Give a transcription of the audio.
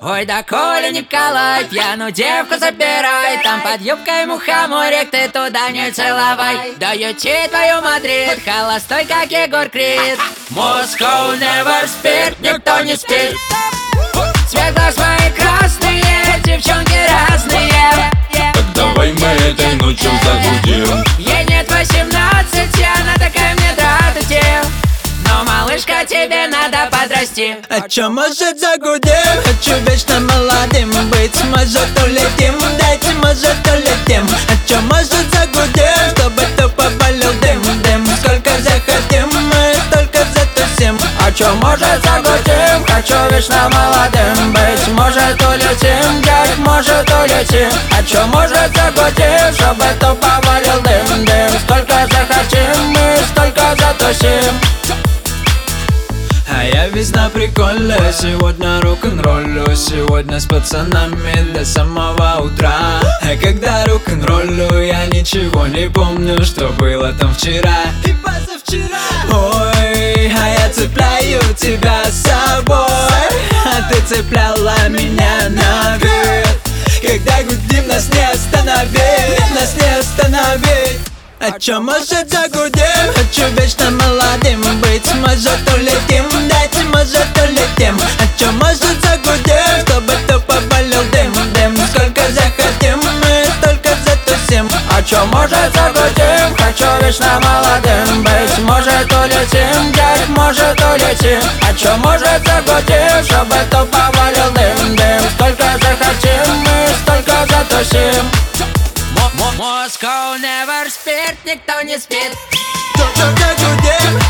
Ой, да Коля Николай, пьяную девку забирай. Там под юбкой мухоморик, ты туда не целовай. Даете твою Мадрид, холостой, как Егор Крид. Moscow never спит, никто не спит. Цвет глаз мои красные, девчонки разные. Так давай мы этой ночью загудим. Ей нет 18, она такая мне дрожит. Но, малышка, тебе надо подрасти. А чё, может, загудим? Хочу вечно молодым быть. Может, улетим, дайте, может, улетим. А чё, может, загудим? Чтобы тупо болел дым. Сколько захотим, мы столько затусим. А чё, может, загудим? Хочу вечно молодым быть. Может, улетим, дядь, может, улетим. А чё, может, загудим? Чтобы тупо болел дым. Сколько захотим, мы столько затусим. А я весь на приколе, сегодня рок-н-роллю. Сегодня с пацанами до самого утра. А когда рок-н-роллю, я ничего не помню, что было там вчера и позавчера. Ой, а я цепляю тебя с собой, а ты цепляла меня наверх. Когда гудим, нас не остановить, нас не остановить. А чё, может, загудим? Хочу вечно молодым быть. Может, улетим, дайте, может, улетим. А чё, может, загудим? Чтобы тупо болел дым. Сколько захотим, мы столько затусим. А чё, может, загудим? Хочу вечно молодым быть. Может, улетим, дядь, может, улетим. А чё, может, загудим? Чтобы тупо болел дым. Сколько захотим, мы столько затусим. Moscow never спит, никто не спит. Загудим.